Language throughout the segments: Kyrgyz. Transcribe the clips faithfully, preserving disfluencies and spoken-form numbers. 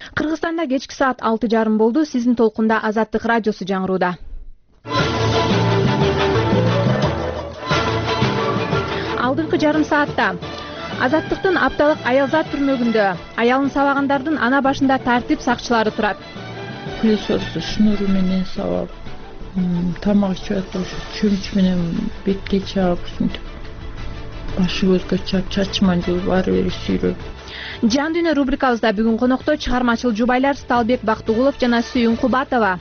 Кыргызстанда кечки саат алты жарым болду. Сиздин толкунда Азаттык радиосу жаңырууда. Алдыңкы жарым саатта Азаттыктын апталык аялзат түрмөгүндө аялын сабагандардын ана башында тартип сакчылары турат. Пылесосту шнуру менен сабап, тамак ичип атып, чөмүч менен бетке чаап, башы көзгө чаап, чачыман жылып, ары бери сүйрөп. Жан дүйнө рубрикабызда бүгүн конокто чыгармачыл жубайлар Сталбек Бактыгулов жана Сүйүн Кубатова.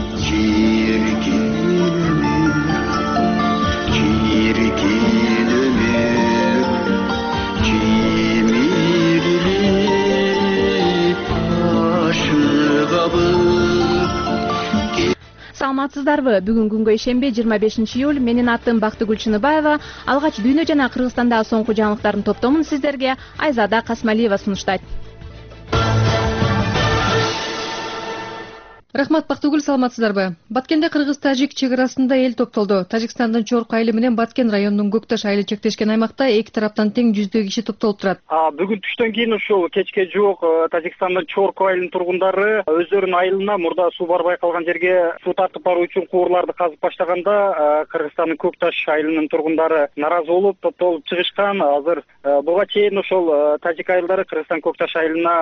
Саламатсыздарбы? Бүгүн күнгө ишемби, жыйырма бешинчи июль. Менин атым Бактыгүл Чыныбаева. Алгач дүйнө жана Кыргызстанда соңку жаңылыктардын топтомун сиздерге Айзада Касмалиева сунуштайт. Рахмат, Бактыгүл, саламатсыздарбы? Баткенде Кыргыз-Тажик чек арасында эл топтолду. Тажикстандын Чорку айылы менен Баткен районунун Көкташ айылы чектешкен аймакта эки тараптан тең жүздөй киши топтолуп турат. Бүгүн түштөн кийин ушул кечке жок Тажикстандын Чорку айылынын тургундары өздөрүнүн айылына мурда суу барбай калган жерге суу тартып баруу үчүн куурларды казып баштаганда Кыргызстандын Көкташ айылынын тургундары нааразы болуп топтолуп чыгышкан. Азыр буга чейин ошол Тажик айылдары Кыргызстан Көкташ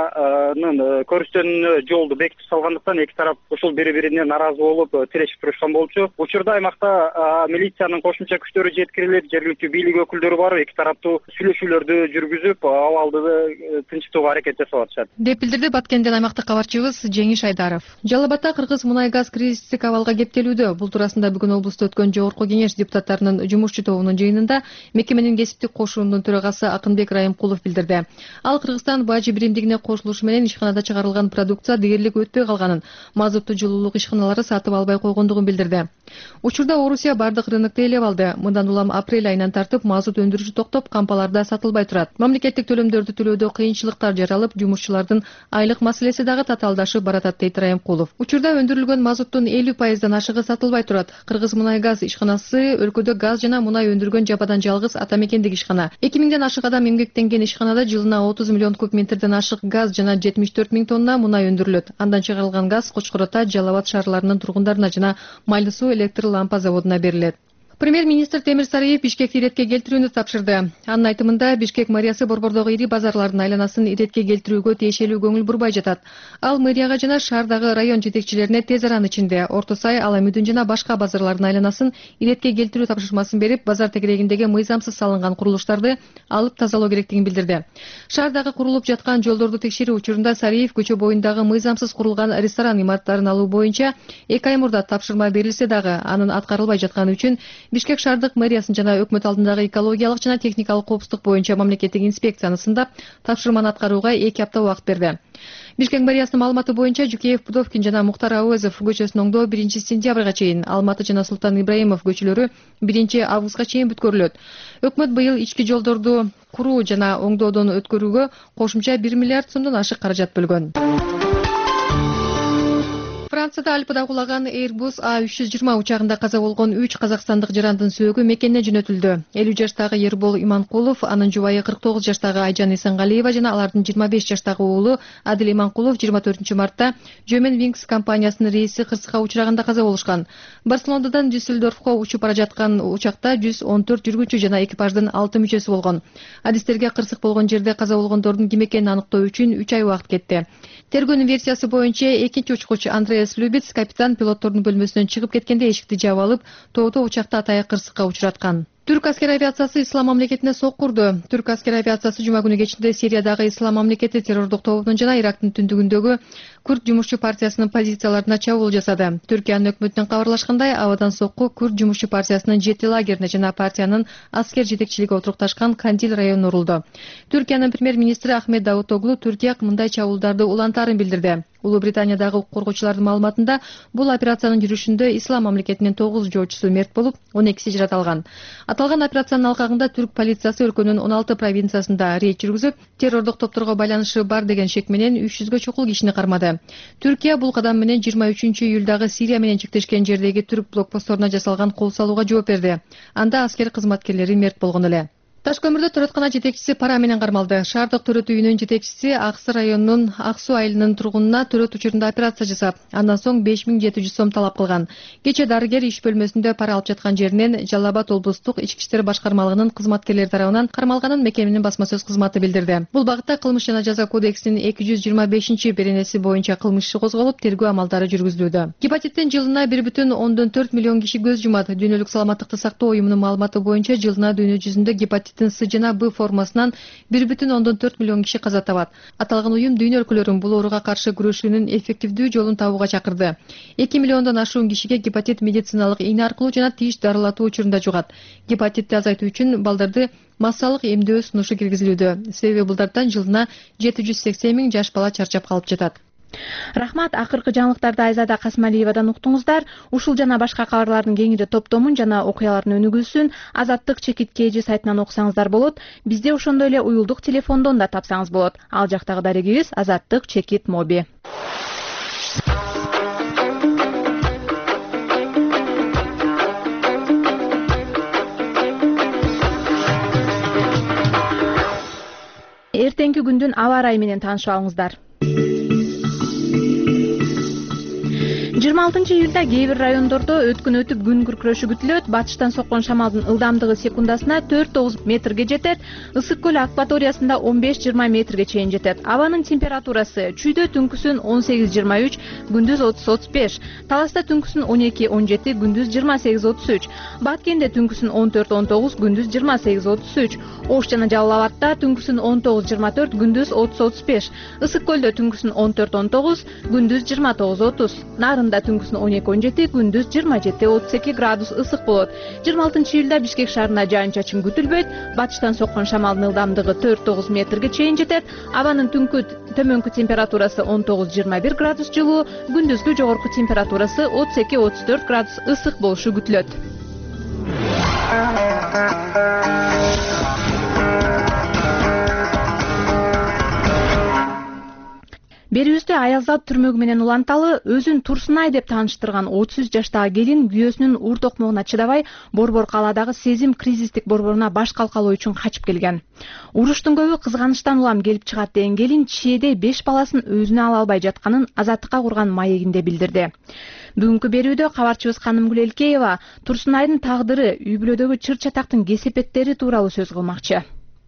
айылынын көрүстөнүнө жолду бекитип салгандыктан эки тарап ошол бири-бирине нааразы болуп тирешип турушкан болчу. Учурда аймакта милициянын кошумча күчтөрү жеткирилип, жергиликтүү бийлик өкүлдөрү барып, эки тараптуу сүйлөшүүлөрдү жүргүзүп, абалды тынчтууга аракет жасап атышат. Деп билдирди Баткенден аймактык кабарчыбыз Жеңиш Айдаров. Жалал Абадта Кыргыз мунай газ кризистик абалга кептелүүдө. Бул туурасында бүгүн облусту өткөн Жогорку кеңеш депутаттарынын жумушчу тобунун жыйынында мекеменин кесиптик кошуунун төрагасы Акынбек Райымкулов билдирди. Ал Кыргызстан бажы биримдигине кошулушу менен ишканада чыгарылган продукция дээрлик өтпөй калганын, мазуттуу жылуулук ишканалары сатып албай койгондугун билдирди. Учурда Орусия бардык рынокто ээлеп алды. Мындан улам апрель айынан тартып мазут өндүрүшү токтоп, кампаларда сатылбай турат. Мамлекеттик төлөмдөрдү төлөөдө кыйынчылыктар жаралып, жумушчулардын айлык маселеси дагы татаалдашып баратат, дейт Райымкулов. Учурда өндүрүлгөн мазуттун элүү пайыздан ашыгы сатылбай турат. Кыргыз мунай газ ишканасы өлкөдө газ жана мунай өндүргөн жападан жалгыз ата мекендик ишкана. эки миңден ашык адам эмгектенген ишканада жылына отуз миллион куб метрден ашык газ жана жетимиш төрт миң тонна мунай өндүрүлөт. Андан чыгарылган газ Кочкор Ата, Жалал Абад шаарларынын тургундарына жана Майлы суу электр лампа заводуна берилет. Премьер-министр Темир Сариев Бишкекти иретке келтирүүнү тапшырды. Анын айтымында Бишкек мэриясы борбордогу ири базарлардын айланасын иретке келтирүүгө тиешелүү көңүл бурбай жатат. Ал мэрияга жана шаардагы район жетекчилерине тез араны ичинде Орто Сай, Аламүдүн жана башка базарлардын айланасын иретке келтирүү тапшырмасын берип, базар тегерегиндеги мыйзамсыз салынган курулуштарды алып тазалоо керектигин билдирди. Шаардагы курулуп жаткан жолдорду текшерүү учурунда Сариев көчө боюндагы мыйзамсыз курулган ресторан имараттарын алуу боюнча эки ай мурда тапшырма берилсе дагы анын аткарылбай жатканы үчүн Бишкек шаардык мэриясын жана өкмөт алдындагы экологиялык жана техникалык коопсуздук боюнча мамлекеттик инспекцияны сындап, тапшырманы аткарууга эки апта убакыт берди. Бишкек мэриясынын маалыматы боюнча Жукеев, Пудовкин жана Мухтар Ауезов көчөсүн оңдоо биринчи сентябрга чейин, Алматы жана Султан Ибраимов көчөлөрү биринчи августка чейин бүткөрүлөт. Өкмөт быйыл ички жолдорду куруу жана оңдоодон өткөрүүгө кошумча бир миллиард сомдон ашык каражат бөлгөн. Францияда Альпыда кулаган Airbus А үч жүз жыйырма учагында каза болгон үч казакстандык жарандын сөөгү мекенине жөнөтүлдү. элүү жаштагы Ербол Иманкулов, анын жубайы кырк тогуз жаштагы Айжан Исенгалиева жана алардын жыйырма беш жаштагы уулу Адил Иманкулов жыйырма төртүнчү мартта Жөмен Wings компаниясынын рейси кырсыкка учураганда каза болушкан. Барселонадан Дюссельдорфко учуп бара жаткан учакта жүз он төрт жүргүнчү жана экипаждын алты мүчөсү болгон. Адистерге кырсык болгон жерде каза болгондордун ким экенин аныктоо үчүн үч ай убакыт кетти. Тергөөнүн версиясы боюнча экинчи учкуч Андреас Любец капитан пилоттордун бөлмөсүнөн чыгып кеткенде эшикти жаап алып, тоодо учакта атайык кырсыкка учураткан. Түрк аскер авиациясы Ислам мамлекетине сок курду. Түрк аскер авиациясы жума күнү кечинде Сириядагы Ислам мамлекети террордук тобунун жана Ирактын түндүгүндөгү Күрд жумушчу партиясынын позицияларына чабуул жасады. Түркиянын өкмөтүнөн кабарлашкандай, абадан сокку Күрд жумушчу партиясынын жети лагерине жана партиянын аскер жетекчилиги отурукташкан Кандил районуна урулду. Түркиянын премьер-министри Ахмед Давутоглу Түркия мындай чабуулдарды улантаарын билдирди. Улуу Британиядагы укук коргоочулардын маалыматында бул операциянын жүрүшүндө Ислам мамлекетинин тогуз жоочусу мерт болуп, он экиси жараталган. Аталган операциянын алкагында түрк полициясы өлкөнүн он алты провинциясында рейд жүргүзүп, террордук топторго байланышы бар деген шек менен үч жүзгө чукул кишини кармады. Түркия бул кадам менен жыйырма үчүнчү июлдагы Сирия менен чектешкен жердеги түрк блокпостторуна жасалган кол салууга жооп берди. Анда аскер кызматкерлери мерт болгон эле. Таш көмүрдө төрөткана жетекчиси пара менен кармалды. Шаардык төрөт үйүнүн жетекчиси Аксы районунун Ак Суу айылынын тургунуна төрөт учурунда операция жасап, андан соң беш миң жети жүз сом талап кылган. Кечээ дарыгер иш бөлмөсүндө пара алып жаткан жеринен Жалал Абад облустук ички иштер башкармалыгынын кызматкерлери тарабынан кармалганын мекеменин басма сөз кызматы билдирди. Бул багытта кылмыш жана жаза кодексинин эки жүз жыйырма бешинчи беренеси боюнча кылмыш иши козголуп, тергөө амалдары жүргүзүлүүдө. Гепатиттен жылына бир бүтүн ондон төрт миллион киши көз жумат. Дүйнөлүк саламаттыкты сактоо уюмунун маалыматы боюнча жылына дүйнө жүзүндө гепатиттин С жана Б формасынан бир бүтүн ондон төрт миллион киши каза табат. Аталган уюм дүйнө өлкөлөрүн бул ооруга каршы күрөшүүнүн эффективдүү жолун табууга чакырды. эки миллиондон ашуун кишиге гепатит медициналык ийне аркылуу жана тиш дарылатуу учурунда жугат. Гепатитти азайтуу үчүн балдарды массалык эмдөө сунушу киргизилүүдө. Себеби булдардан жылына жети жүз сексен миң жаш бала чарчап калып жатат. Рахмат, акыркы жаңылыктарды Айзада Касмалиевадан уктуңуздар. Ушул жана башка кабарлардын кеңири топтомун жана окуялардын өнүгүүсүн Азаттык чекит kg сайтынан окусаңыздар болот. Бизде ошондой эле уюлдук телефондон да тапсаңыз болот. Ал жактагы дарегибиз Азаттык чекит моби. Эртеңки күндүн аба ырайы менен таанышып алыңыздар. жыйырма алтынчы июлда кээ бир райондордо өткөн өтүп күн күркүрөшү күтүлөт. Батыштан соккон шамалдын ылдамдыгы секундасына төрт тогуз метрге жетет. Ысык көл акваториясында он беш жыйырма метрге чейин жетет. Абанын температурасы чүйдө түнкүсүн он сегиз жыйырма үч, күндүз отуз отуз беш, Таласта түнкүсүн он эки он жети, күндүз жыйырма сегиз отуз үч, Баткенде түнкүсүн он төрт он тогуз, күндүз жыйырма сегиз отуз үч, Ош жана Жалал Абадта түнкүсүн он тогуз жыйырма төрт, күндүз отуз отуз беш, Ысык көлдө түнкүсүн он төрт он тогуз, күндүз жыйырма тогуз отуз, Нарында түнкүсүн он эки он жети, күндүз жыйырма жети отуз эки градус ысык болот. жыйырма алтынчы июлда Бишкек шаарында жаан-чачын күтүлбөйт. Батыштан соккон шамалдын ылдамдыгы төрт тогуз метрге чейин жетет. Абанын түнкү төмөнкү температурасы он тогуз жыйырма бир градус жылуу, күндүзгү жогорку температурасы отуз эки отуз төрт градус ысык болушу күтүлөт. Берүүбүздө Аялзат түрмөгү менен уланталы өзүн Турсунай деп тааныштырган отуз үч жаштагы келин күйөөсүнүн ур токмогуна чыдабай Борбор калаадагы сезим кризистик борборуна баш калкалоо үчүн качып келген. Уруштун көбү кызганычтан улам келип чыгат деген келин чээде беш баласын өзүнө ала албай жатканын Азаттыкка курган маегинде билдирди. Бүгүнкү берүүдө кабарчыбыз Канымгүл Элкеева Турсунайдын тагдыры, үй бүлөдөгү чыр чатактын кесепеттери тууралуу сөз кылмакчы.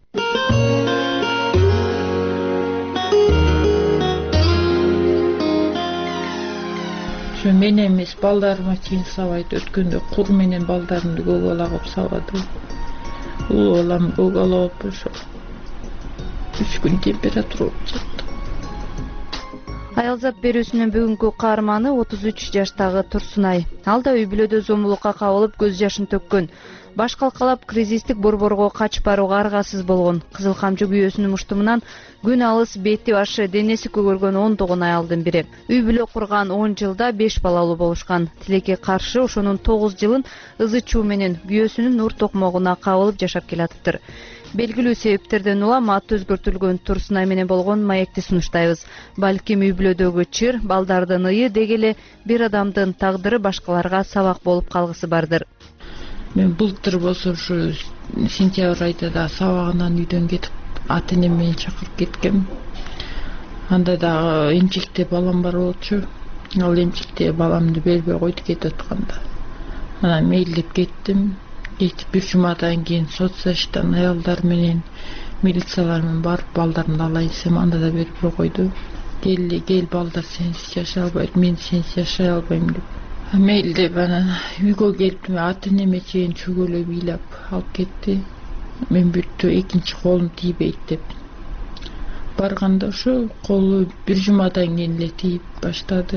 Мен эмес, балдарыма чейин сабайт. Өткөндө кур менен балдарымды көк ала кылып сабады. Улуу балам көк ала болуп ошо үч күн температура болуп жатты. Аялзат берүүсүнүн бүгүнкү каарманы отуз үч жаштагы Турсунай. Ал да үй бүлөдө зомбулукка кабылып көз жашын төккөн. Баш калкалап кризистик борборго качып барууга аргасыз болгон. Кызыл камчы күйөөсүнүн муштумунан күн алыс бети башы денеси көгөргөн ондогон аялдын бири. Үй бүлө курган он жылда беш балалуу болушкан. Тилекке каршы ошонун тогуз жылын ызы чуу менен күйөөсүнүн ур токмогуна кабылып жашап келатыптыр. Белгилүү себептерден улам аты өзгөртүлгөн Турсунай менен болгон маекти сунуштайбыз. Балким үй бүлөдөгү чыр, балдардын ые деги эле бир адамдын тагдыры башкаларга сабак болуп калгысы бардыр. Мен былтыр болсо ушу сентябрь айда да сабагынан үйдөн кетип, ата энем мени чакырып кеткем. Анда дагы эмчекте балам бар болчу. Ал эмчекте баламды бербей койду кетип атканда. Анан мейилдеп кеттим. Кетип бир жумадан кийин соцзащиттан аялдар менен милициялар менен барып балдарымды алайын десем, анда да бербей койду. Кел, кел балдар сенсиз жашай албайт, мен сенсиз жашай албайм деп. Мейилдеп анан үйгө келип ата энеме чейин чөгөлөп ыйлап алып кетти. Мен бүттү, экинчи колум тийбейт деп. Барганда ошо колу бир жумадан кийин эле тийип баштады.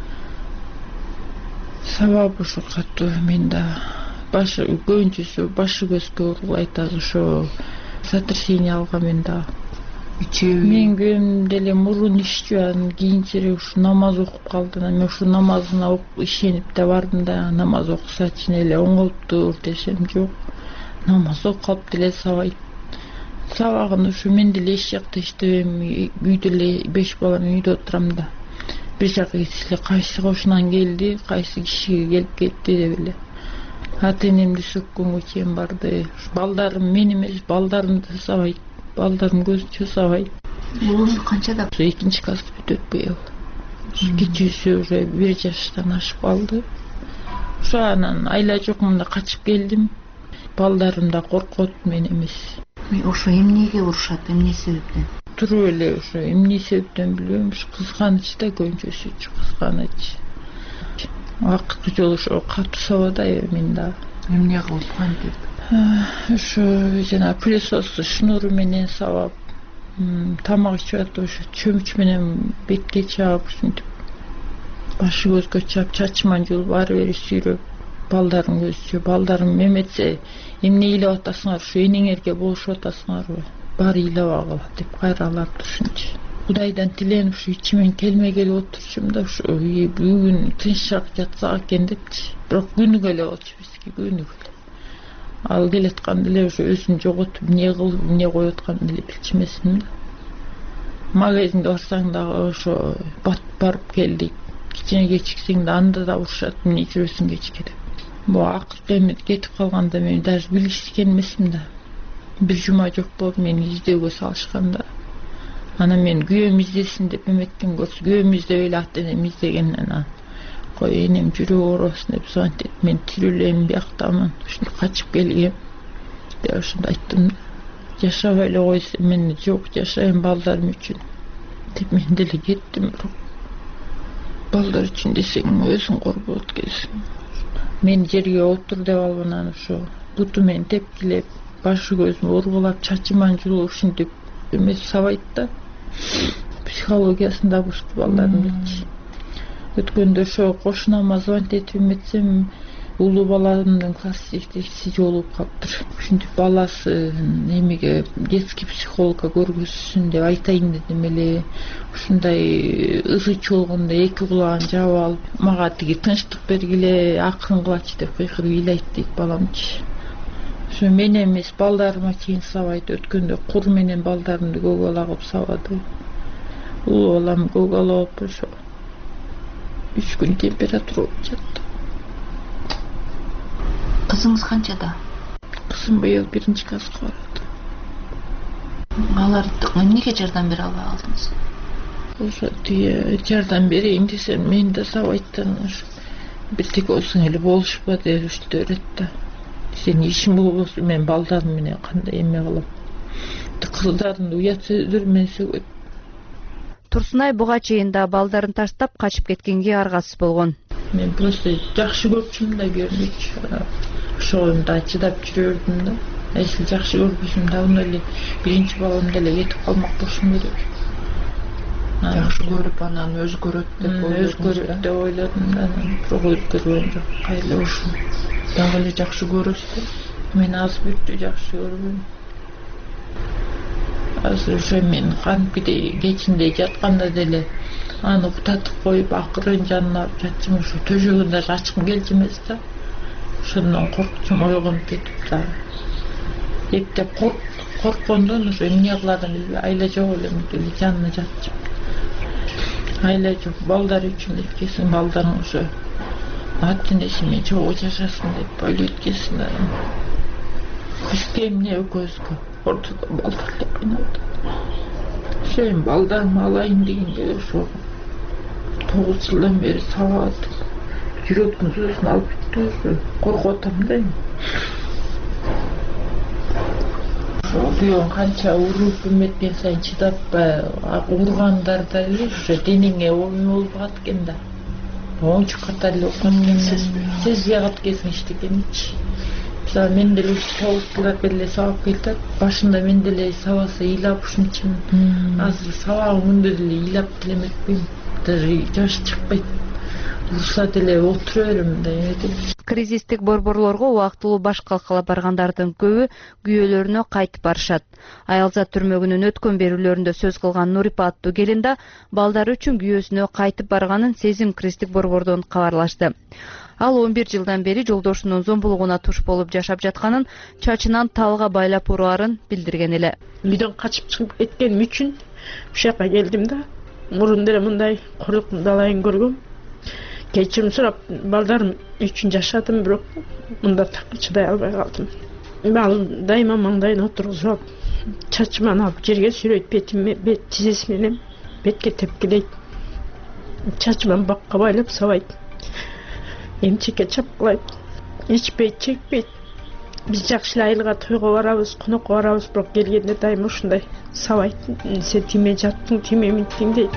Сабабы ошо катуу мен да башы көбүнчөсү башы көзгө урлайт, азыр ошо сотрясение алган мен да. Мен күн деле мурун иччү, кийинчерээк ушу намаз окуп калды. Мен ушу намазына ишенип да бардым да, намаз окусачы эле оңолуптур десем жок. Намаз окуп калып деле сабайт. Сабагын ушу мен деле эч жакта иштебейм, үйдө эле беш бала менен үйдө отурам да. Бир жака киши кайсы кошунан келди, кайсы кишиге келип кетти деп эле. ата энемди сөккөнгө чейин барды. Балдарым мен эмес, балдарымды сабайт, балдарым көзүнчө сабайт. Уулуңуз канчада? Экинчи классты бүтөт быйыл. Кичүүсү уже бир жаштан ашып калды. Ошо анан айла жок мында качып келдим. Балдарым да коркот, мен эмес. Ошо эмнеге урушат, эмне себептен? Туруп эле ошо эмне себептен билбейм, ушу кызганыч да, көбүнчөсү кызганыч. Акыркы жолу ошо катуу сабадай мен да. Эмне кылып кантип? Ошо жана пылесосту шнуру менен сабап, тамак ичип атып ошо чөмүч менен бетке чаап, ушинтип башы көзгө чаап, чачыман жулуп ары бери сүйрөп, балдарым көзүчө, балдарым эметсе эмне ыйлап атасыңар, ушу энеңерге болушуп атасыңарбы, баары ыйлабагыла деп кайралап турушунчу. Кудайдан тиленип ушу ичимен келмей келип отурчумун да, ушу бүгүн тынчыраак жатсак экен депчи. Бирок күнүгө эле болчу бизге, күнүгө эле. Ал келатканда эле ошо өзүн жоготуп, эмне кылып, эмне коюп атканын эле билчүмесин да. Магазинге барсаң дагы ошо бат барып келдик. Кичине кечиксең да анда да урушат, эмне жүрөсүң кечке деп. Бу акыркы эми кетип калганда мен даже билишкен эмесмин да. Бир жума жок болуп мени издөөгө салышканда. Анан мен күйөөм издесин деп эметкен көрсө, күйөөм издеп эле ата энем издегеннен кой энем жүрөгү оорубасын деп звонить этип, мен тирүү элем, бияктамын, ушинтип качып келгем деп ошондо айттым. Жашабай эле койсо мен жок, жашайм балдарым үчүн деп мен деле кеттим. Бирок балдар үчүн десең өзүң корбоп келсиң. Мен жерге отур деп алып анан ошо буту менен тепкилеп, башы көзүм ургулап, чачыман жулуп ушинтип эмес сабайт да. Психологиясын да бузду балдарымдычы. Өткөндө ошо кошунама звонить этип эметсем, улуу баламдын класс жетекчиси жолугуп калыптыр. Ушинтип баласы эмеге детский психологко көргөзсүн деп айтайын дедим эле. Ушундай ызычы болгондо эки кулагын жаап алып, мага тиги тынчтык бергиле, акырын кылачы деп кыйкырып ыйлайт дейт баламчы. Ошо мен эмес, балдарыма чейин сабайт. Өткөндө кур менен балдарымды көгала кылып сабады. Улуу балам көгала болуп ошо үч күн температура болуп жатты. Кызыңыз канчада? Кызым быйыл биринчи класска барат. Алар эмнеге жардам бере албай калдыңыз? Ошо тиги жардам берейин десем, мен да сабайттан ошо бирдеке болсоң эле болушпа деп ушинтип да. Сен ишиң болбосо мен балдарым менен кандай эме кылам? Кыздардын уят сөздөр менен сөгөт. Турсунай буга чейин да балдарын таштап качып кеткенге аргасыз болгон. Мен просто жакшы көрчүмүн да көрмөкчү. Ошондо чыдап жүрө бердим да. Эсил жакшы көрбөсөм да аны эле биринчи балам деле кетип калмак болушум керек. Жакшы көрүп анан өзгөрөт деп ойлодум. Өзгөрөт деп ойлодум да, бирок өзгөргөн жок. Кайра ушул дагы эле жакшы көрөсүз. Мен аз бүтү жакшы көрбөйм. Азыр ошо мен кантип кечинде жатканда деле аны уктатып коюп, акырын жанына жатчым, ошо төшөгүн даже ачкым келчү эмес да. Ошондон коркчум, ойгонуп кетип да. Эптеп корккондон ошо эмне кыларын билбей айла жок эле деле жанына жатчым. Айла жок, балдар үчүн эткесин, балдарың ошо ата энеси менен чогуу жашасын деп ойлойт экенсиң да. Күзгө эмне көзгө ортодо балдар эле кыйналды. Ошо эми балдарымды алайын дегенде ошо тогуз жылдан бери сабат, жүрөктүн суусун алып бүттү, ошо коркуп атам да эми. Ошо күйөөм канча уруп эметкен сайын чыдап ургандарда эле ошо денеңе эме болуп калат экен да. Оңчу катар эле окуп сезбей калат экенсиң эчтекеничи. Мисалы мен деле тогуз жылдан бери эле сабап келатат. Башында мен деле сабаса ыйлап ушунчумун. Азыр сабагым күндө деле ыйлап деле эметпейм. Даже жаш чыкпайт. Урса деле отура берем да эметип. Кризистик борборлорго убактылуу баш калкалап баргандардын көбү күйөөлөрүнө кайтып барышат. Аялзат түрмөгүнүн өткөн берүүлөрүндө сөз кылган Нурипа аттуу келин да балдары үчүн күйөөсүнө кайтып барганын Сезим кризистик борбордон кабарлашты. Ал он бир жылдан бери жолдошунун зомбулугуна туш болуп жашап жатканын, чачынан талга байлап ураарын билдирген эле. Үйдөн качып чыгып кеткеним үчүн ушул жака келдим да. Мурун деле мындай корлуктун далайын көргөм. кечирим сурап балдарым үчүн жашадым, бирок мында чыдай албай калдым. Ал дайыма маңдайына отургузуп алып, чачыман алып жерге сүйрөйт, бетиме, бет тизеси менен бетке тепкилейт. Чачыман бакка байлап сабайт. Эмчекке чапкылайт. Ичпейт, чекпейт. Биз жакшы эле айылга тойго барабыз, конокко барабыз, бирок келгенде дайыма ушундай сабайт. Сен тиме жаттың, тиме минттиң дейт.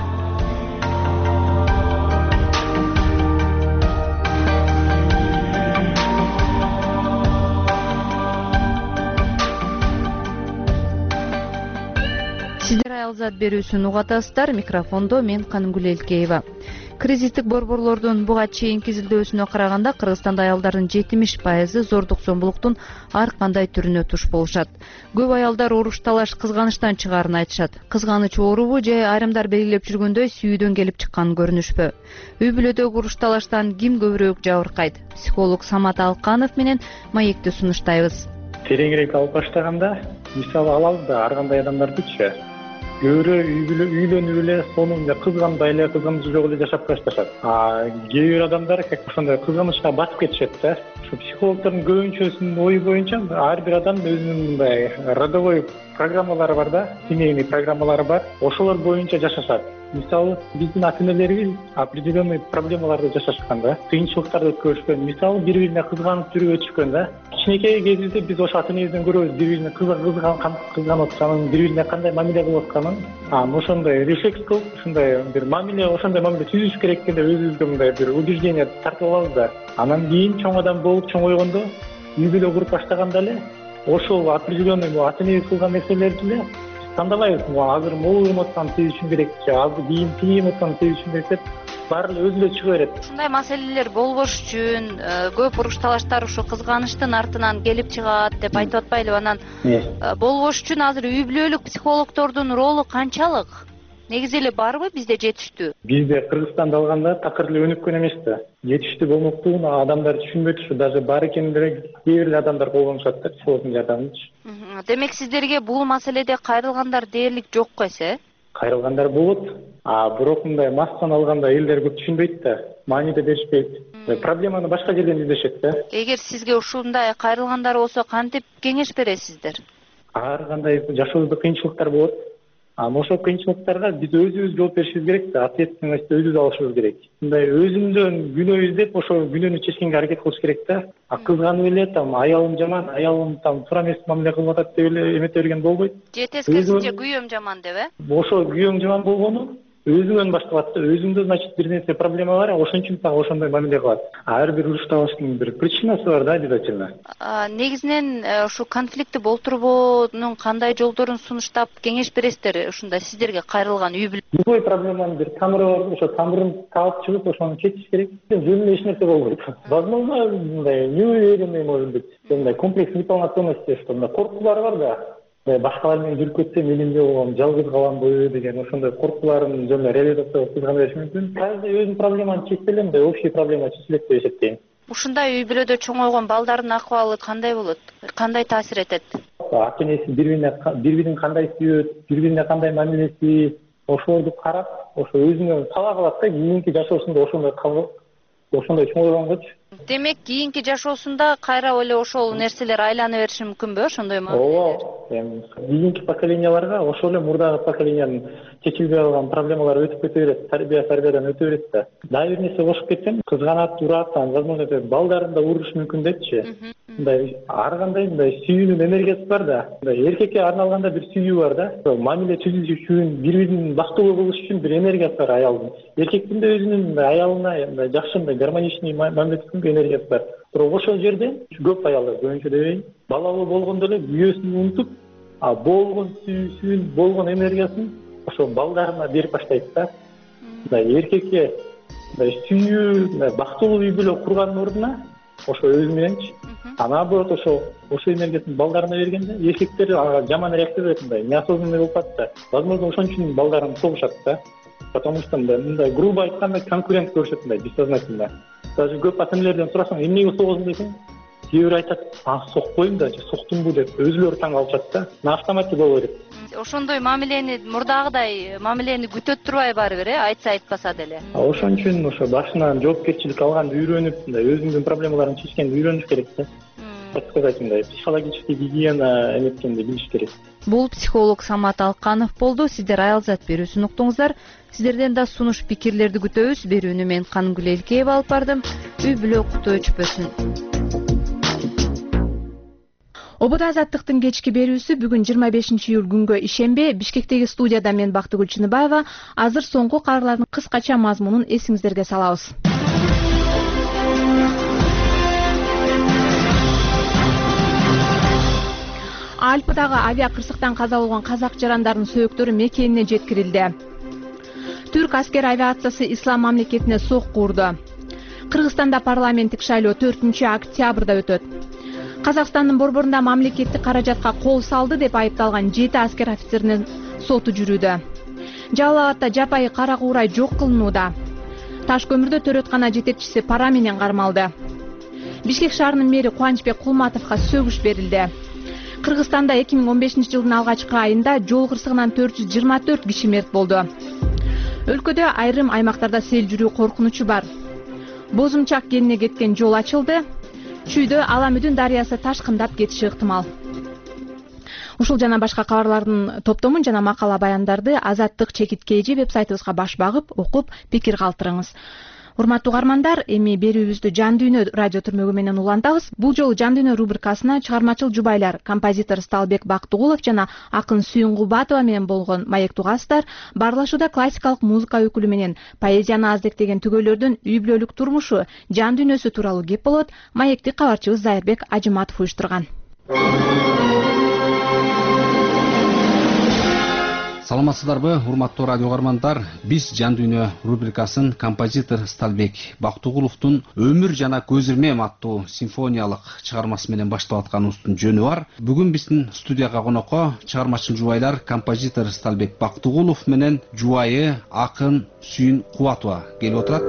Сиздер аялзат берүүсүн угатасыздар. Микрофондо мен Канымгүл Элкеева. Кризистик борборлордун буга чейинки изилдөөсүнө караганда Кыргызстанда аялдардын жетимиш пайызы зордук зомбулуктун ар кандай түрүнө туш болушат. Көп аялдар уруш талаш кызганычтан чыгаарын айтышат. Кызганыч оорубу же айрымдар белгилеп жүргөндөй сүйүүдөн келип чыккан көрүнүшпү? Үй бүлөдөгү уруш талаштан ким көбүрөөк жабыркайт? Психолог Самат Алканов менен маекти сунуштайбыз. Тереңирээк алып баштаганда, мисалы алабыз да ар кандай адамдардычы көбүрөө үйлөнүп эле сонун эле кызганбай эле, кызганыч жок эле жашап башташат. А кээ бир адамдар как ошондой кызганычка батып кетишет да. Ушу психологдордун көбүнчөсүнүн ою боюнча ар бир адам өзүнүн мындай родовой программалары бар да, семейный программалары бар. Ошолор боюнча жашашат. Мисалы, биздин ата-энелерибиз определенный проблемаларды жашашкан да, кыйынчылыктарды көрүшкөн. Мисалы, бири-бирине кызганып жүрүп өтүшкөн да. Кичинекей кезибизде биз ошо ата-энебизден көрөбүз, бири-бирине кызганып кызганып атканын, бири-бирине кандай мамиле кылып атканын. А ошондой рефлекс кылып, ушундай бир мамиле, ошондой мамиле түзүш керек деп өзүбүзгө мындай бир убеждение тартып алабыз да. Анан кийин чоң адам болуп чоңойгондо, үй бүлө куруп баштаганда эле ошол определенный ата-энебиз кылган нерселерди эле тандабайбыз. Азыр могу кылып атканын сезишим керек, азыр кийин тиги кылып атканын сезишим керек деп баары эле өзү эле чыга берет. Ушундай маселелер болбош үчүн көп уруш талаштар ушу кызганычтын артынан келип чыгат деп айтып атпайлыбы? Анан болбош үчүн азыр үй бүлөлүк психологдордун ролу канчалык? Негизи эле барбы, бизде жетиштүү? Бизде Кыргызстанда алганда такыр эле өнүккөн эмес да. Жетиштүү болмоктугун адамдар түшүнбөй турушат. Даже бар экенин кээ бир адамдар колдонушат да, психологдун жардамынчы. Демек сиздерге бул маселеде кайрылгандар дээрлик жокко эсе? Кайрылгандар болот. А бирок мындай массаны алганда элдер көп түшүнбөйт да, мааниде беришпейт. Проблеманы башка жерден издешет да. Эгер сизге ушундай кайрылгандар болсо кантип кеңеш бересиздер? Ар кандай жашообузда кыйынчылыктар болот. Анан ошол кыйынчылыктарга биз өзүбүз жооп беришибиз керек да, ответственность өзүбүз алышыбыз керек. Мындай өзүмдөн күнөө издеп, ошол күнөөнү чечкенге аракет кылыш керек да. А кызганып эле там аялым жаман, аялым там туура эмес мамиле кылып атат деп эле эмете берген болбойт. Же тескерисинче күйөөм жаман деп, э? Ошол күйөөң жаман болгону өзүңөн башталат да. Өзүңдө, значит, бир нерсе проблема бар, ошон үчүн так ошондой мамиле кылат. Ар бир уруш талаштын бир причинасы бар да, обязательно. Негизинен ушу конфликтти болтурбоонун кандай жолдорун сунуштап кеңеш бересиздер ушундай сиздерге кайрылган үй бүлө? Любой проблеманын бир тамыры бар, ошо тамырын таап чыгып, ошону чечиш керек. Жөн эле эч нерсе болбойт. Возможно, мындай неуверенный, может быть, мындай комплекс неполноценности, что мындай коркуулары бар да. Башкалар менен жүрүп кетсем, элимде болгон жалгыз каламбы деген ошондой коркууларын жөн эле реализация кылган бериши мүмкүн. Каждый өзүнүн проблеманы чечсе эле мындай общий проблема чечилет деп эсептейм. Ушундай үй бүлөдө чоңойгон балдардын акыбалы кандай болот? Кандай таасир этет? Ата-энеси бири-бирине бири-бирин кандай сүйөт, бири-бирине кандай мамилеси, ошолорду карап, ошо өзүнө сабак алат да, кийинки жашоосунда ошондой калып, ошондой чоңойгонгочу. Демек, кийинки жашоосунда кайра эле ошол нерселер айлана бериши мүмкүнбү, ошондой мамилелер? Ооба, кийинки поколенияларга ошол эле мурдагы поколениянын чечилбей калган проблемалары өтүп кете берет, тарбия тарбиядан өтө берет да. Дагы бир нерсе кошуп кетсем, кызганат, урат, возможно, балдарын да уруш мүмкүн депчи. Мындай ар кандай мындай сүйүүнүн энергиясы бар да. Мындай эркекке арналганда бир сүйүү бар да. Мамиле түзүш үчүн, бири-бирин бактылуу кылыш үчүн бир энергиясы бар аялдын. Эркектин да өзүнүн мындай аялына мындай жакшы, мындай гармоничный мамиле түзгөнгө энергиясы бар. Бирок ошол жерде көп аялдар көбүнчө дебейин, балалуу болгондо эле күйөөсүн унутуп, а болгон сүйүүсүн, болгон энергиясын ошо балдарына берип баштайт да. Мындай эркекке мындай сүйүү, бактылуу үй бүлө кургандын ордуна ошо өзү мененчи. А наоборот, ошо ошо энергиясын балдарына бергенде эркектер ага жаман реакция берет, мындай неосознанный болуп калат да. Возможно, ошон үчүн балдарын согушат да. Потому что мындай грубо айтканда конкурент көрүшөт, мындай бессознательно. Даже көп ата-энелерден сурасаң, эмнеге согосуң десең, кээ бир айтат а сокпойм да же соктумбу деп өзүлөрү таң калышат да на автомате боло берет. Ошондой мамилени мурдагыдай мамилени күтөт турбай баары бир э айтса айтпаса деле. Ошон үчүн ошо башынан жоопкерчилик алганды үйрөнүп мындай өзүңдүн проблемаларын чечкенди үйрөнүш керек да. Так сказать, мындай психологический гигиена эметкенди билиш керек. Бул психолог Самат Алканов болду. Сиздер аялзат берүүсүн уктуңуздар. Сиздерден да сунуш пикирлерди күтөбүз. Берүүнү мен Канымгүл Элкеева алып бардым. Үй бүлө куту өчпөсүн. Обод азаттыктын кечки берүүсү бүгүн жыйырма бешинчи июль күнгө ишембе Бишкектеги студияда мен Бактыгүл Чыныбаева. Азыр соңку кабарлардын кыскача мазмунун эсиңиздерге салабыз. Альпыдагы авиа кырсыктан каза болгон казак жарандардын сөөктөрү мекенине жеткирилди. Түрк аскер авиациясы Ислам мамлекетине сокку урду. Кыргызстанда парламенттик шайлоо төртүнчү октябрда өтөт. Казакстандын борборунда мамлекеттик каражатка кол салды деп айыпталган жети аскер офицеринин соту жүрүүдө. Жалал Абадда жапайы кара куурай жок кылынууда. Таш көмүрдө төрөткана жетекчиси пара менен кармалды. Бишкек шаарынын мэри Кубанычбек Кулматовго сөгүш берилди. Кыргызстанда эки миң он бешинчи жылдын алгачкы айында жол кырсыгынан төрт жүз жыйырма төрт киши мерт болду. Өлкөдө айрым аймактарда сел жүрүү коркунучу бар. Бозумчак келине кеткен жол ачылды. Чүйдө Аламүдүн дарыясы ташкындап кетиши ыктымал. Ушул жана башка кабарлардын топтомун жана макала баяндарды Азаттык чекит kg веб-сайтыбызга баш багып, окуп, пикир калтырыңыз. Урматтуу угармандар, эми берүүбүздү Жан дүйнө радио түрмөгү менен улантабыз. Бул жолу Жан дүйнө рубрикасына чыгармачыл жубайлар композитор Сталбек Бактыгулов жана акын Сүйүн Кулбатова менен болгон маек тугастар баарлашууда классикалык музыка өкүлү менен поэзияны аздектеген түгөйлөрдүн үй бүлөлүк турмушу, жан дүйнөсү тууралуу кеп болот. Маекти кабарчыбыз Зайырбек Ажыматов уюштурган. Саламатсыздарбы, урматтуу радио угармандар? Биз Жан дүйнө рубрикасын композитор Сталбек Бактыгуловдун Өмүр жана көз ирмем аттуу симфониялык чыгармасы менен баштап атканыбыздын жөнү бар. Бүгүн биздин студияга конокко чыгармачыл жубайлар композитор Сталбек Бактыгулов менен жубайы акын Сүйүн Кулбатова келип отурат.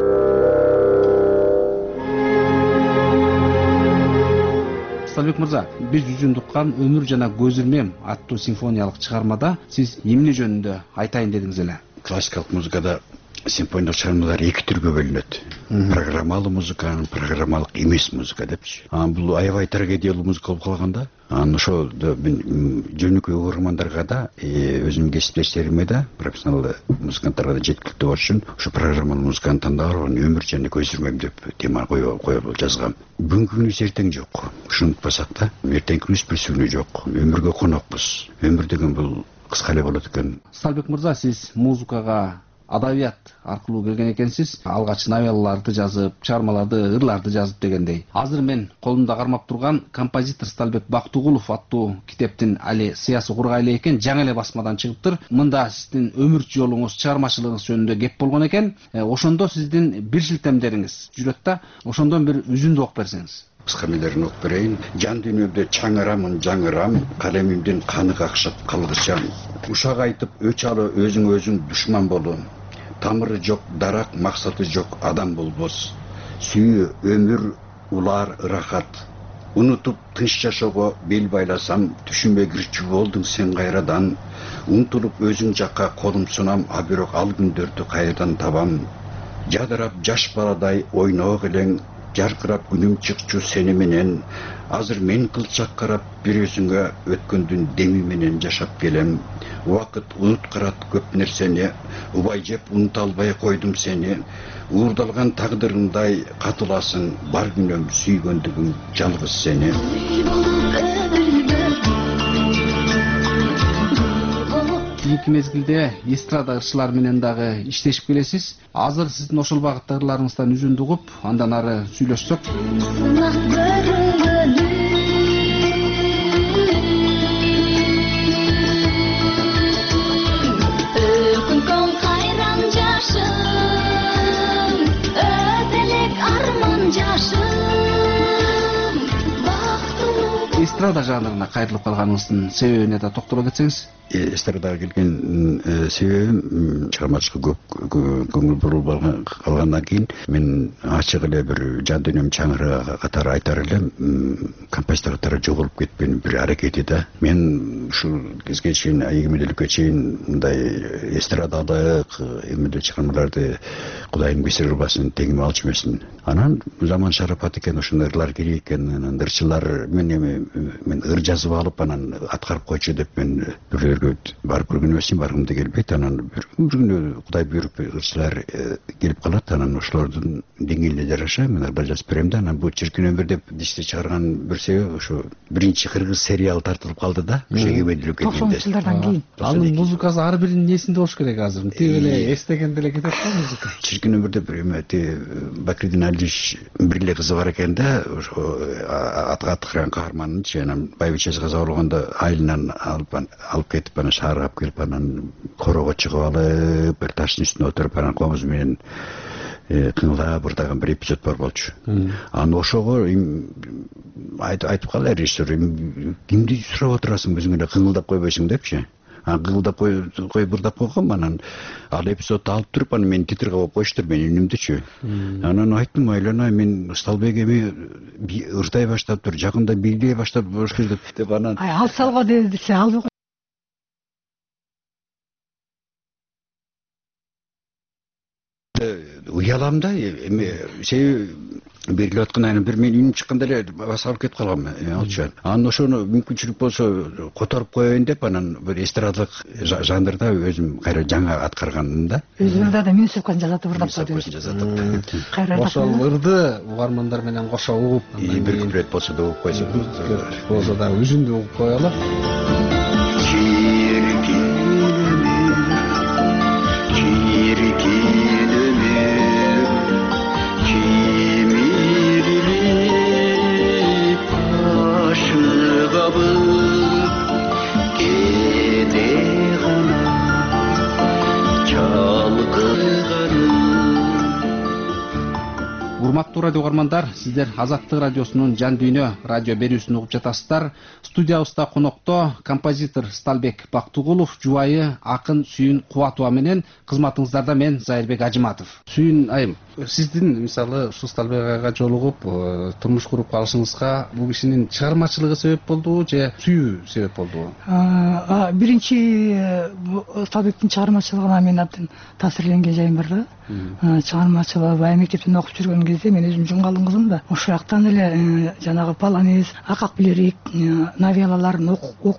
Сталбек мырза, биз жүзүн туккан Өмүр жана көз ирмем аттуу симфониялык чыгармада сиз эмне жөнүндө айтайын дедиңиз эле? Классикалык музыкада симфониялык чыгармалар эки түргө бөлүнөт. Программалуу музыка, программалык эмес музыка депчи. Бул аябай трагедиялуу музыка болуп калганда, анан ошо жөнөкөй угармандарга да, өзүмдүн кесиптештериме да, профессионал музыканттарга да жеткиликтүү болуш үчүн ошо программалуу музыканы тандап алган Өмүр жана көз ирмем деп тема коюп жазгам. Бүгүнкү күнүбүз эртең жок. Ушуну унутпасак да, эртеңки күнүбүз бир сүрүнү жок. Өмүргө конокпуз. Өмүр деген бул кыска эле болот экен. Сталбек мырза, сиз музыкага адабият аркылуу келген экенсиз. Алгач новеллаларды жазып, чыгармаларды, ырларды жазып дегендей. Азыр мен колумда кармап турган композитор Сталбек Бактыгулов аттуу китептин али сыясы кургайлы экен, жаңы эле басмадан чыгыптыр. Мында сиздин өмүр жолуңуз, чыгармачылыгыңыз жөнүндө кеп болгон экен. Ошондо сиздин бир шилтемдериңиз жүрөт да, ошондон бир үзүндү окуп берсеңиз. Кыска мелерин окуп берейин. Жан дүйнөмдө чаңырамын, жаңырам, калемимдин каны какшып калгычам. Ушак айтып өч алуу өзүң өзүң душман болу. Тамыры жок дарак, максаты жок адам болбос. Сүйүү өмүр улар ырахат. Унутуп тынч жашоого бел байласам, түшүмө кирчү болдуң сен кайрадан. Умтулуп өзүң жакка колум сунам, а бирок ал күндөрдү кайрадан табам. Жадырап жаш баладай ойноок элең, жаркырап күнүм чыкчу сени менен. Азыр мен кылчак карап бир өзүңө өткөндүн деми менен жашап келем. Убакыт унуткарат көп нерсени, убай жеп унута албай койдум сени. Уурдалган тагдырыңдай катыласың, бар күнөм сүйгөндүгүм жалгыз сени. Кийинки мезгилде эстрада ырчылар менен дагы иштешип келесиз. Азыр сиздин ошол багыттагы ырларыңыздан үзүндү угуп, андан ары сүйлөшсөк. эстрада жанрына кайрылып калганыңыздын себебине да токтоло кетсеңиз. Эстрадага келген себебим чыгармачылыкка көп көңүл буруп калгандан кийин мен ачык эле бир жан дүйнөм чаңыры катары айтар элем, композитор катары жоголуп кетпен бир аракети да. Мен ушул кезге чейин эгемендүүлүккө чейин мындай эстрадалык эмеле чыгармаларды Кудайым кесир кылбасын, теңиме алчу эмесмин. Анан заман шарапат экен, ошондой ырлар керек экен, анан ырчылар мен эми мен ыр жазып алып анан аткарып койчу деп мен барып көргөн эмесмин, баргым да келбейт. Анан бир күнү Кудай буйруп ырчылар келип калат, анан ошолордун деңгээлине жараша мен ырдар жазып берем да. Анан бул чиркин өмүр деп дисти чыгарган бир себеби ошо биринчи кыргыз сериалы тартылып калды да, ошо эгемендүүлүккө токсонунчу жылдардан кийин. Анын музыкасы ар биринин эсинде болуш керек азыр. Тиги эле эстегенде эле кетет да музыка. Чиркин өмүр деп эмети Бакридин Алиш бир эле кызы бар экен да, ошо аткан каарманынчы, анан байбичеси каза болгондо айылынан алып алып кетип анан шаарга алып келип анан корого чыгып алып бир таштын үстүнө отуруп анан комуз менен кыңылдап ырдаган бир эпизод бар болчу. Анан ошого айтып калды режиссер, кимди сурап отурасың, өзүң эле кыңылдап койбойсуң депчи. Анан кыңылдап коюп ырдап койгом, анан ал эпизодду алып туруп анан мени титрге коюп коюштур менин үнүмдүчү. Анан айттым, айлана мен Сталбек эми ырдай баштаптыр, жакында бийлей баштап деп анан ал салго десе албай уялам да, эми себеби берилип аткан айынан бир мен үнүм чыкканда эле басалып кетип калгам алчу. Анан ошону мүмкүнчүлүк болсо которуп коеюн деп анан бир эстрадалык жанрда өзүм кайра жаңа аткаргандым да. Өзүңөрдө да минусовканы жасатып ырдап жатып. Ошол ырды угармандар менен кошо угуп, бир күрөт болсо да угуп койсо болсо да үзүндү угуп коелу. Урматтуу радио угармандар, сиздер Азаттык радиосунун Жан дүйнө радио берүүсүн угуп жатасыздар. Студиябызда конокто композитор Сталбек Бактыгулов, жубайы акын Сүйүн Кубатова менен, кызматыңыздарда мен Зайырбек Ажыматов. Сүйүн айым, сиздин мисалы ушул Сталбек айга жолугуп, турмуш куруп калышыңызга бул кишинин чыгармачылыгы себеп болдубу же сүйүү себеп болдубу? Биринчи Сталбектин чыгармачылыгына мен абдан таасирленген жайым бар да. Чыгармачылыгы бая мектептен окуп жүргөн кезде мен өзүм жумгалын кызым да. Ошол жактан эле жанагы Полонез, Акак Билерик новеллаларын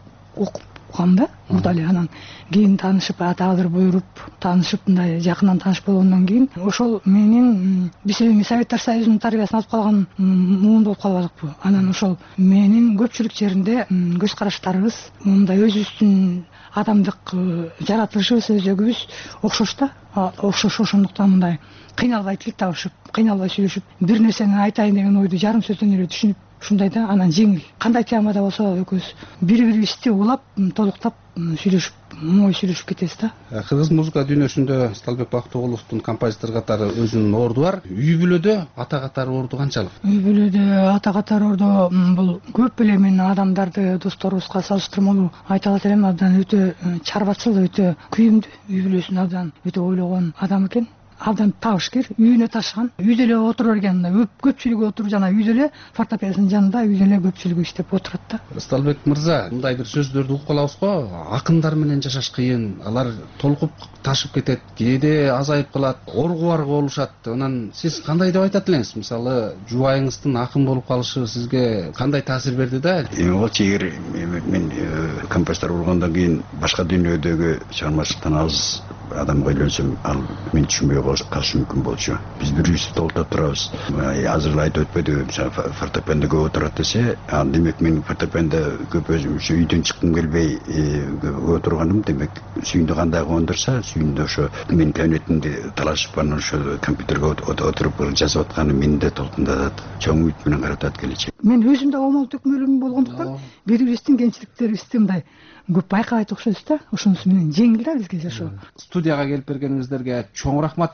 окугам да. Мурда эле анан кийин таанышып, атагыр буйруп, таанышып, мындай жакындан тааныш болгондон кийин ошол менин биз эми Советтер Союзунун тарбиясын алып калган муун болуп калбадыкпы. Анан ошол менин көпчүлүк жеринде көз караштарыбыз, мындай өзүбүздүн адамдык жаратылышыбыз, өзөгүбүз окшош да. Окшош, ошондуктан мындай кыйналбай тил табышып, кыйналбай сүйлөшүп, бир нерсени айтайын деген ойду жарым сөздөн эле түшүнүп, ушундай да, анан жеңил. Кандай темада болсо экөөбүз бири-бирибизди улап, толуктап сүйлөшүп, ой сүйлөшүп кетебиз да. Кыргыз музыка дүйнөсүндө Сталбек Бактыгуловдун композитор катары өзүнүн орду бар. Үй бүлөдө ата катары орду канчалык? Үй бүлөдө ата катары орду бул көп эле мен адамдарды, досторубузга салыштырмалуу айта алат элем, абдан өтө чарбачыл, өтө күйүмдүү, үй бүлөсүн абдан өтө ойлогон адам экен. Абдан табышкер, үйүнө ташкан, үйдө эле отура берген, көпчүлүгү отуруп жана үйдө эле фортепианонун жанында үйдө эле көпчүлүгү иштеп отурат да. Сталбек мырза, мындай бир сөздөрдү угуп калабыз го, акындар менен жашаш кыйын, алар толкуп ташып кетет, кээде азайып калат, оргу баргы болушат. Анан сиз кандай деп айтат элеңиз? Мисалы, жубайыңыздын акын болуп калышы сизге кандай таасир берди да? Эми болчу, эгер мен композитор болгондон кийин башка дүйнөдөгү чыгармачылыктан алыс адамга үйлөнсөм, ал мен түшүнбөй калышы мүмкүн болчу. Биз бирибизди толуктап турабыз. Азыр айтып өтпөдү, фортепианда көп отурат десе, ал демек мен фортепианда көп өзүм үйдөн чыккым келбей отурганым, демек сүйүндү кандай кондурса, сүйүндү ошо менин кабинетимде талашып, анан ошо компьютерге отуруп жазып атканы мени да толкундатат, чоң үмүт менен каратат келечек. Мен өзүм да омол төкмөлүм болгондуктан бири-бирибиздин кемчиликтерибизди мындай көп байкабайт окшойбуз да. Ошонусу менен жеңил да бизге жашоо. Студияга келип бергениңиздерге чоң рахмат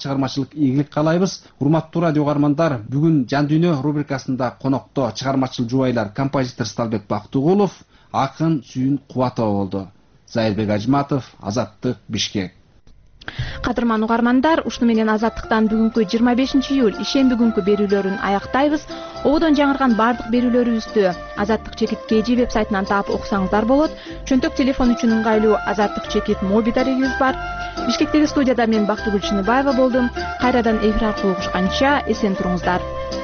чыгармачылык ийгилик каалайбыз. Урматтуу радио угармандар, бүгүн Жан дүйнө рубрикасында конокто чыгармачыл жубайлар композитор Сталбек Бактыгулов, акын Сүйүн Кубатова болду. Зайырбек Ажматов, Азаттык, Бишкек. Кадырман угармандар, ушуну менен Азаттыктан бүгүнкү жыйырма бешинчи июль ишемби күнкү берүүлөрүн аяктайбыз. Ободон жаңырган бардык берүүлөрүбүздү Азаттык чекит кей жи веб сайтынан таап окусаңыздар болот. Чөнтөк телефон үчүн ыңгайлуу Азаттык чекит моби дарегибиз бар. Бишкектеги студияда мен Бактыгүл Чыныбаева болдум. Кайрадан эфир аркылуу угушканча эсен туруңуздар.